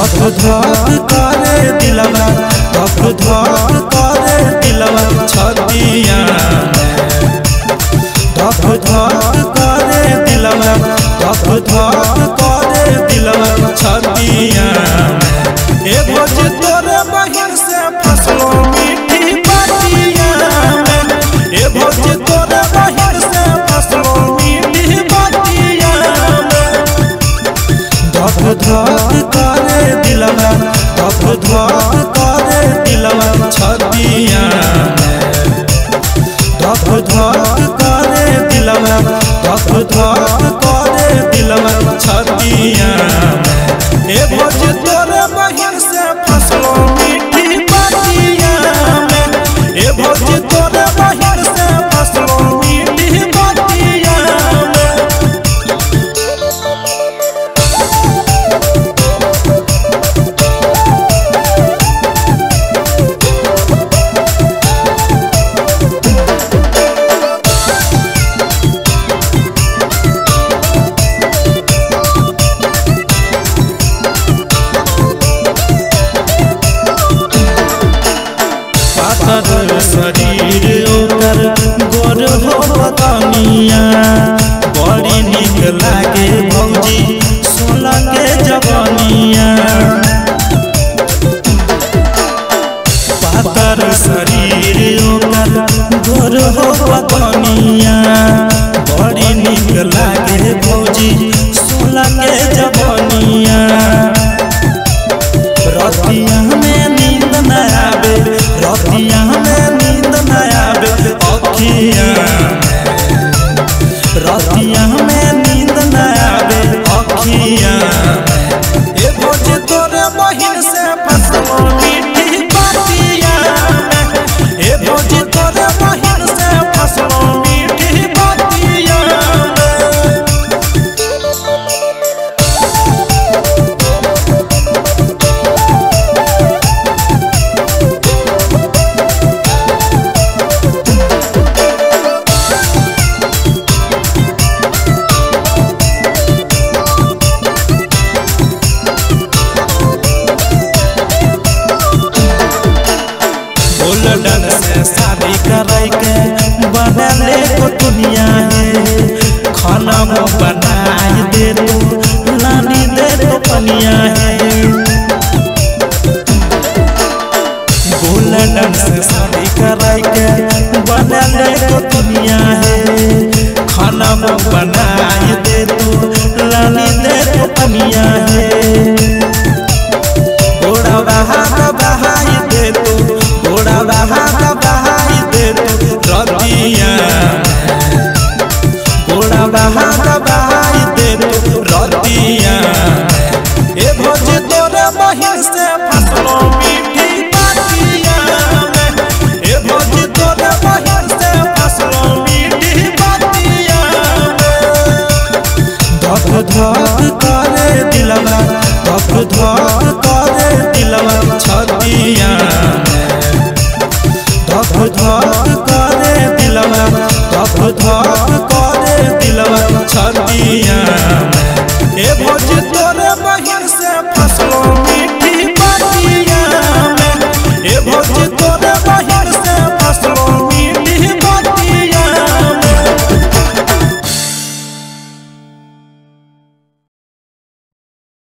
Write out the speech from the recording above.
धक धक करे दिलवा, धक धक करे दिलवा छतिया में। धक धक करे दिलवा, धक धक करे दिलवा छतिया में। ए भोज तोरे बहिन से फसलो मीठी बातिया में। ए भोज तोरे बहिन से फसलो मीठी बातिया में। धक धक करे दिलवा, धक धक करे दिलवा छतिया में। धक धक करे दिलवा, धक धक करे दिलवा छतिया में। ए भोज तोरे बहिन से फसलो मीठी बातिया में। ए भोज तोरे बहिन से फसलो मीठी बातिया में। पातर शरीर ओकर गोर हो बतनिया, बड़ी निक लागे भौजी सोलह के जवनिया। पातर शरीर ओकर गोर हो बतनिया, बड़ी निक लागे भौजी सोलह के जवनिया। रतिया में नींद न आवे, रतिया में नींद न आवे अखिया में। रतिया में नींद न आवे अखिया में। ए भोज तोरे बहिन से फसलो मीठी बातिया में। ए भोज तोरे बहिन से फसलो मीठी बातिया में। गोल्डन से शादी कराई के बनले को दुनिया है। खाना वो बनाई दे तो लानी दे तो पनिया है। गोल्डन से शादी कराई के बनले को दुनिया है। खाना वो बनाई दे तो लानी दे तो पनिया है। घोड़ा बहाई दे तो, घोड़ा बहाई दे तो रतिया में। घोड़ा बहाई दे तो रतिया में। ए भोज तोरे बहिन से फसलो मीठी बातिया में। ए भोज तोरे बहिन से फसलो मीठी बातिया में। धक धक करे दिलवा, धक धक करे दिलवा छतिया में। धक धक करे दिलवा, धक धक